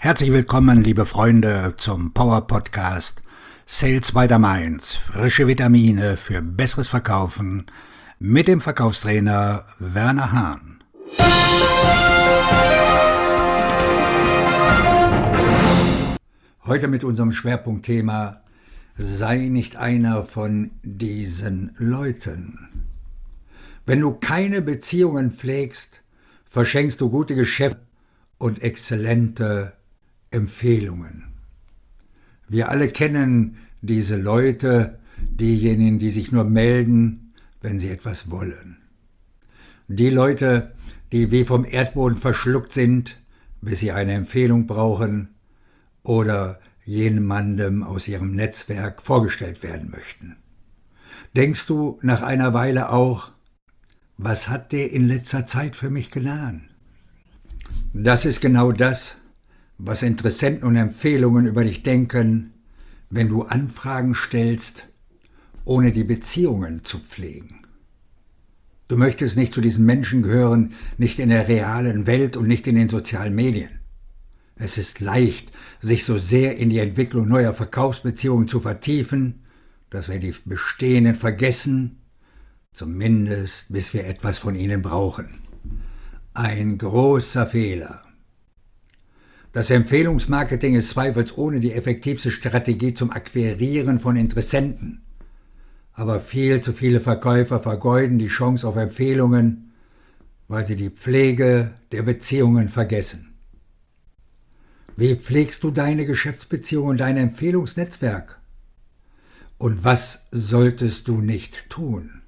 Herzlich willkommen, liebe Freunde, zum Power Podcast Sales by the Mainz. Frische Vitamine für besseres Verkaufen mit dem Verkaufstrainer Werner Hahn. Heute mit unserem Schwerpunktthema: Sei nicht einer von diesen Leuten. Wenn du keine Beziehungen pflegst, verschenkst du gute Geschäfte und exzellente Empfehlungen. Wir alle kennen diese Leute, diejenigen, die sich nur melden, wenn sie etwas wollen. Die Leute, die wie vom Erdboden verschluckt sind, bis sie eine Empfehlung brauchen oder jemandem aus ihrem Netzwerk vorgestellt werden möchten. Denkst du nach einer Weile auch, was hat der in letzter Zeit für mich getan? Das ist genau das, was Interessenten und Empfehlungen über dich denken, wenn du Anfragen stellst, ohne die Beziehungen zu pflegen. Du möchtest nicht zu diesen Menschen gehören, nicht in der realen Welt und nicht in den sozialen Medien. Es ist leicht, sich so sehr in die Entwicklung neuer Verkaufsbeziehungen zu vertiefen, dass wir die bestehenden vergessen, zumindest bis wir etwas von ihnen brauchen. Ein großer Fehler. Das Empfehlungsmarketing ist zweifelsohne die effektivste Strategie zum Akquirieren von Interessenten. Aber viel zu viele Verkäufer vergeuden die Chance auf Empfehlungen, weil sie die Pflege der Beziehungen vergessen. Wie pflegst du deine Geschäftsbeziehung und dein Empfehlungsnetzwerk? Und was solltest du nicht tun?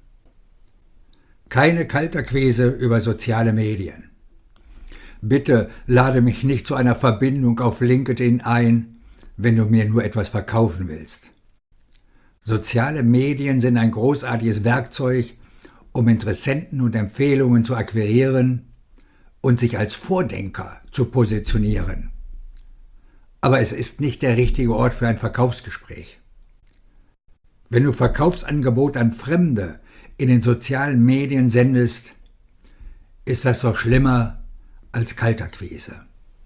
Keine Kaltakquise über soziale Medien. Bitte lade mich nicht zu einer Verbindung auf LinkedIn ein, wenn du mir nur etwas verkaufen willst. Soziale Medien sind ein großartiges Werkzeug, um Interessenten und Empfehlungen zu akquirieren und sich als Vordenker zu positionieren. Aber es ist nicht der richtige Ort für ein Verkaufsgespräch. Wenn du Verkaufsangebot an Fremde in den sozialen Medien sendest, ist das doch schlimmer als Kaltakquise.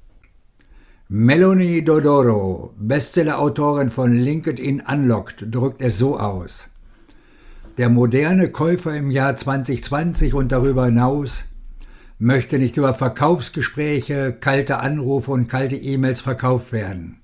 Melanie Dodoro, Bestsellerautorin von LinkedIn Unlocked, drückt es so aus: Der moderne Käufer im Jahr 2020 und darüber hinaus möchte nicht über Verkaufsgespräche, kalte Anrufe und kalte E-Mails verkauft werden.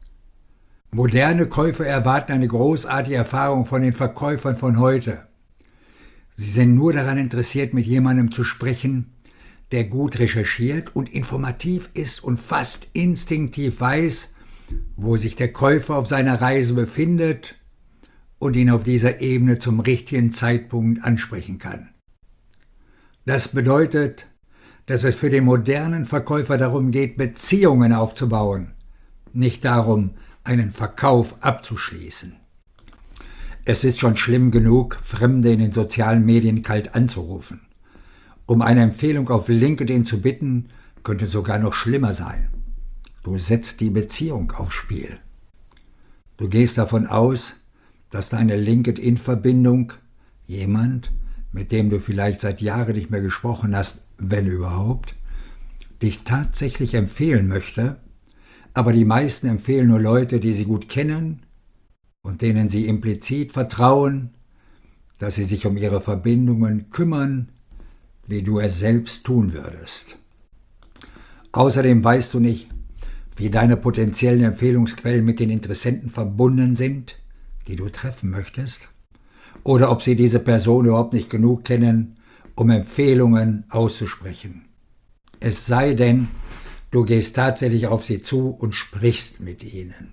Moderne Käufer erwarten eine großartige Erfahrung von den Verkäufern von heute. Sie sind nur daran interessiert, mit jemandem zu sprechen, der gut recherchiert und informativ ist und fast instinktiv weiß, wo sich der Käufer auf seiner Reise befindet und ihn auf dieser Ebene zum richtigen Zeitpunkt ansprechen kann. Das bedeutet, dass es für den modernen Verkäufer darum geht, Beziehungen aufzubauen, nicht darum, einen Verkauf abzuschließen. Es ist schon schlimm genug, Fremde in den sozialen Medien kalt anzurufen. Um eine Empfehlung auf LinkedIn zu bitten, könnte sogar noch schlimmer sein. Du setzt die Beziehung aufs Spiel. Du gehst davon aus, dass deine LinkedIn-Verbindung, jemand, mit dem du vielleicht seit Jahren nicht mehr gesprochen hast, wenn überhaupt, dich tatsächlich empfehlen möchte, aber die meisten empfehlen nur Leute, die sie gut kennen und denen sie implizit vertrauen, dass sie sich um ihre Verbindungen kümmern, wie du es selbst tun würdest. Außerdem weißt du nicht, wie deine potenziellen Empfehlungsquellen mit den Interessenten verbunden sind, die du treffen möchtest, oder ob sie diese Person überhaupt nicht genug kennen, um Empfehlungen auszusprechen. Es sei denn, du gehst tatsächlich auf sie zu und sprichst mit ihnen.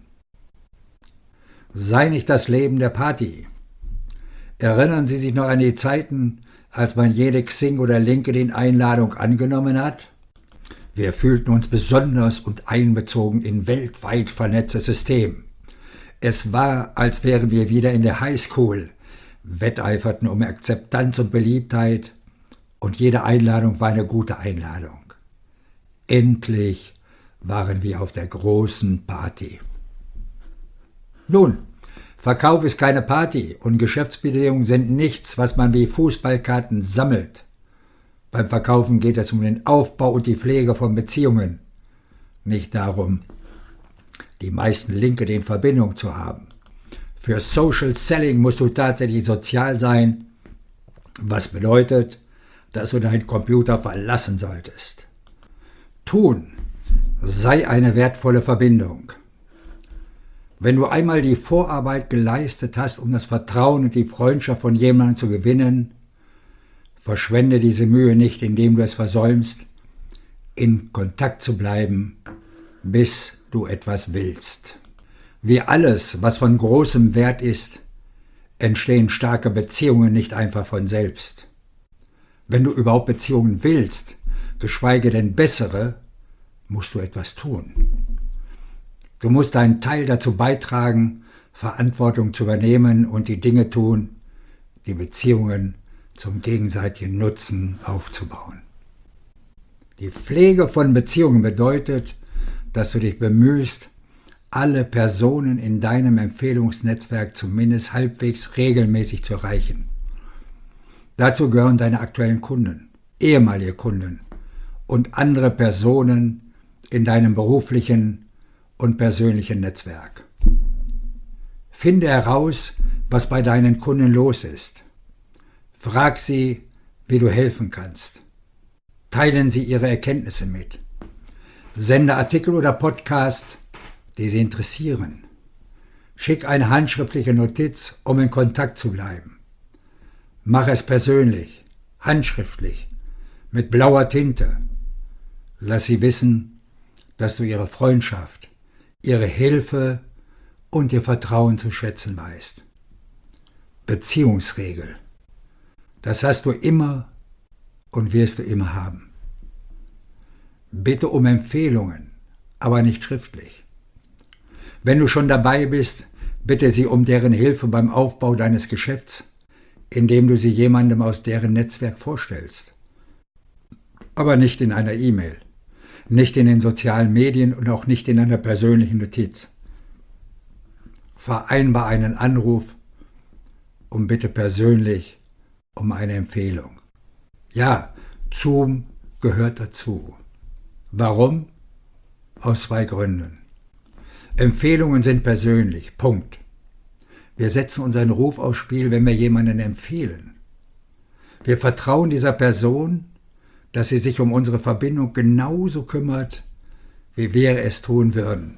Sei nicht das Leben der Party. Erinnern Sie sich noch an die Zeiten, als man jede Xing- oder LinkedIn-Einladung angenommen hat? Wir fühlten uns besonders und einbezogen in weltweit vernetztes System. Es war, als wären wir wieder in der Highschool, wetteiferten um Akzeptanz und Beliebtheit und jede Einladung war eine gute Einladung. Endlich waren wir auf der großen Party. Nun, Verkauf ist keine Party und Geschäftsbedingungen sind nichts, was man wie Fußballkarten sammelt. Beim Verkaufen geht es um den Aufbau und die Pflege von Beziehungen, nicht darum, die meisten LinkedIn in Verbindung zu haben. Für Social Selling musst du tatsächlich sozial sein, was bedeutet, dass du deinen Computer verlassen solltest. Tun sei eine wertvolle Verbindung. Wenn du einmal die Vorarbeit geleistet hast, um das Vertrauen und die Freundschaft von jemandem zu gewinnen, verschwende diese Mühe nicht, indem du es versäumst, in Kontakt zu bleiben, bis du etwas willst. Wie alles, was von großem Wert ist, entstehen starke Beziehungen nicht einfach von selbst. Wenn du überhaupt Beziehungen willst, geschweige denn bessere, musst du etwas tun. Du musst deinen Teil dazu beitragen, Verantwortung zu übernehmen und die Dinge tun, die Beziehungen zum gegenseitigen Nutzen aufzubauen. Die Pflege von Beziehungen bedeutet, dass du dich bemühst, alle Personen in deinem Empfehlungsnetzwerk zumindest halbwegs regelmäßig zu erreichen. Dazu gehören deine aktuellen Kunden, ehemalige Kunden und andere Personen in deinem beruflichen und persönlichen Netzwerk. Finde heraus, was bei deinen Kunden los ist. Frag sie, wie du helfen kannst. Teilen sie ihre Erkenntnisse mit. Sende Artikel oder Podcasts, die sie interessieren. Schick eine handschriftliche Notiz, um in Kontakt zu bleiben. Mach es persönlich, handschriftlich, mit blauer Tinte. Lass sie wissen, dass du ihre Freundschaft, ihre Hilfe und ihr Vertrauen zu schätzen weißt. Beziehungsregel. Das hast du immer und wirst du immer haben. Bitte um Empfehlungen, aber nicht schriftlich. Wenn du schon dabei bist, bitte sie um deren Hilfe beim Aufbau deines Geschäfts, indem du sie jemandem aus deren Netzwerk vorstellst. Aber nicht in einer E-Mail, nicht in den sozialen Medien und auch nicht in einer persönlichen Notiz. Vereinbar einen Anruf und bitte persönlich um eine Empfehlung. Ja, Zoom gehört dazu. Warum? Aus 2 Gründen. Empfehlungen sind persönlich. Punkt. Wir setzen unseren Ruf aufs Spiel, wenn wir jemanden empfehlen. Wir vertrauen dieser Person, dass sie sich um unsere Verbindung genauso kümmert, wie wir es tun würden.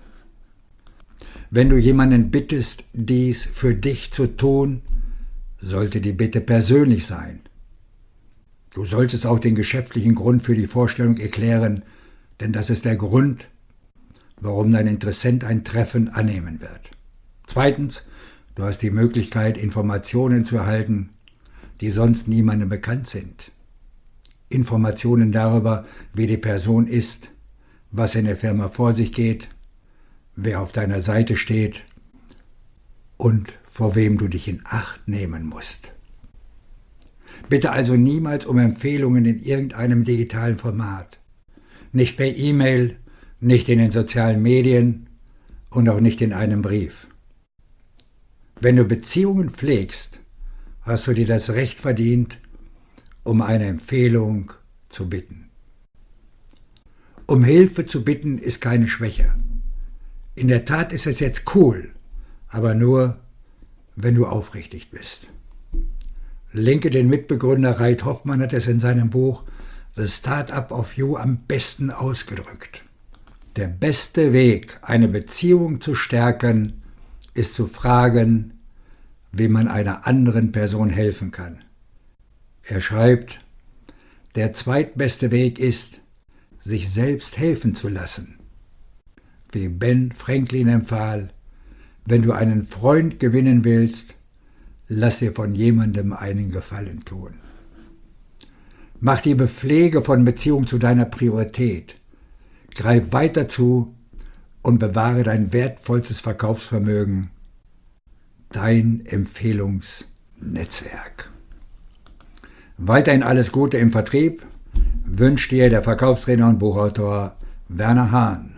Wenn du jemanden bittest, dies für dich zu tun, sollte die Bitte persönlich sein. Du solltest auch den geschäftlichen Grund für die Vorstellung erklären, denn das ist der Grund, warum dein Interessent ein Treffen annehmen wird. Zweitens, du hast die Möglichkeit, Informationen zu erhalten, die sonst niemandem bekannt sind. Informationen darüber, wie die Person ist, was in der Firma vor sich geht, wer auf deiner Seite steht und vor wem du dich in Acht nehmen musst. Bitte also niemals um Empfehlungen in irgendeinem digitalen Format. Nicht per E-Mail, nicht in den sozialen Medien und auch nicht in einem Brief. Wenn du Beziehungen pflegst, hast du dir das Recht verdient, um eine Empfehlung zu bitten. Um Hilfe zu bitten ist keine Schwäche. In der Tat ist es jetzt cool, aber nur, wenn du aufrichtig bist. LinkedIn-Mitbegründer Reid Hoffmann hat es in seinem Buch The Startup of You am besten ausgedrückt. Der beste Weg, eine Beziehung zu stärken, ist zu fragen, wie man einer anderen Person helfen kann. Er schreibt, der zweitbeste Weg ist, sich selbst helfen zu lassen. Wie Ben Franklin empfahl, wenn du einen Freund gewinnen willst, lass dir von jemandem einen Gefallen tun. Mach die Pflege von Beziehungen zu deiner Priorität. Greif weiter zu und bewahre dein wertvollstes Verkaufsvermögen, dein Empfehlungsnetzwerk. Weiterhin alles Gute im Vertrieb wünscht dir der Verkaufstrainer und Buchautor Werner Hahn.